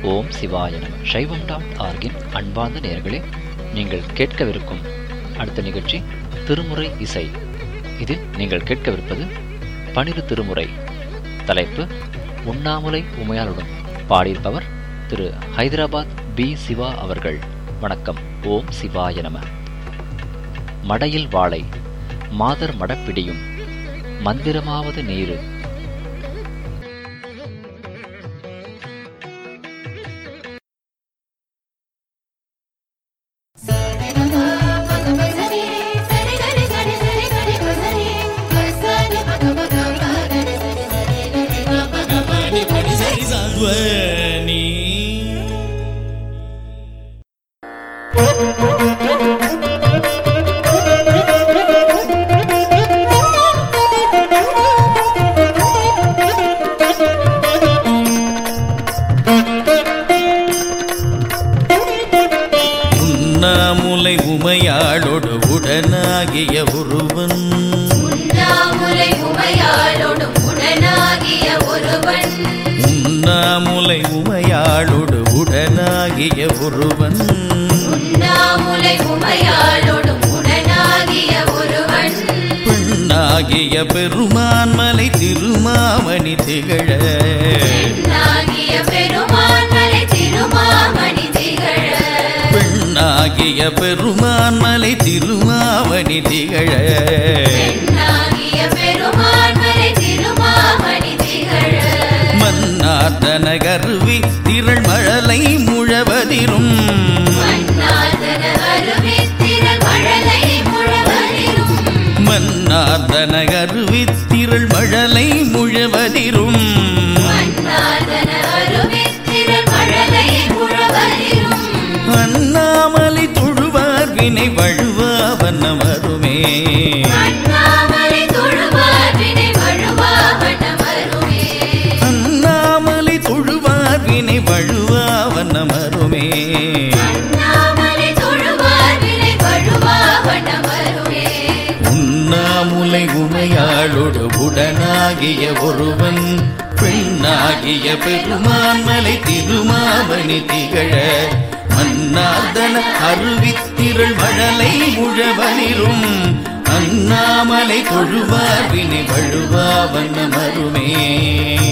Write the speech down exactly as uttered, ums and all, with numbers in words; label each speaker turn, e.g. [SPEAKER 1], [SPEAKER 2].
[SPEAKER 1] ஓம் சிவாய நம. சைவம் டாட் ஆர்கின் அன்பார்ந்த நேயர்களே, நீங்கள் கேட்கவிருக்கும் அடுத்த நிகழ்ச்சி திருமுறை இசை. இதில் நீங்கள் கேட்கவிருப்பது பனிரு திருமுறை. தலைப்பு உண்ணாமுலை உமையாளுடன். பாடியிருப்பவர் திரு ஹைதராபாத் பி சிவா அவர்கள். வணக்கம். ஓம் சிவாய நம. மடையில் வாழை மாதர் மடப்பிடியும் மந்திரமாவது நீரு.
[SPEAKER 2] உண்ணாமுலை உமையாளோடு உடனாகிய ஒருவன்
[SPEAKER 3] உண்ணாமுலை உமையாளோடு உடனாகிய ஒருவன்
[SPEAKER 2] உண்ணாமுலை உமையாளோடு உடனாகிய ஒருவன்
[SPEAKER 3] உண்ணாமுலை உமையாளோடு உடனாகிய ஒருவன்
[SPEAKER 2] பெண்ணாகிய பெருமான்மலை திருமாமணி திகழ
[SPEAKER 3] பெண்ணாகிய பெருமான்மலை திருமாமணி திகழ
[SPEAKER 2] பெண்ணாகிய பெருமான்மலை திருமாமணி திகழ
[SPEAKER 3] பெண்ணாகிய பெருமான்மலை திருமாமணி திகழ
[SPEAKER 2] மன்னார்தன கருவி திரள் மழலை முழவதிரும்
[SPEAKER 3] மன்னார்தன அருவி திரள் மழலை முழவதிரும்
[SPEAKER 2] மன்னார்தன கருவி திரள் மழலை முழவதிரும்
[SPEAKER 3] மன்னார்தன அருவி திரள் மழலை முழவதிரும்
[SPEAKER 2] அண்ணாமலை தொழுவார் வினை வழுவா வண்ணமருமே
[SPEAKER 3] அண்ணாமலை தொழுவார் வினை வழுவா வண்ணமருமே
[SPEAKER 2] அண்ணாமலை தொழுவார் வினை வழுவா வண்ணமருமே
[SPEAKER 3] அண்ணாமலை தொழுவார் வினை வழுவா வண்ணமருமே
[SPEAKER 2] உண்ணாமுலை உமையாளோடு உடனாகிய ஒருவன் பெண்ணாகிய பெருமான்மலை திருமாமணி திகழ மன்னார்தன அருவித்திரள் மழலை முழவனிரும் அண்ணாமலை தொழுவார் வினை வழுவா வண்ணமருமே.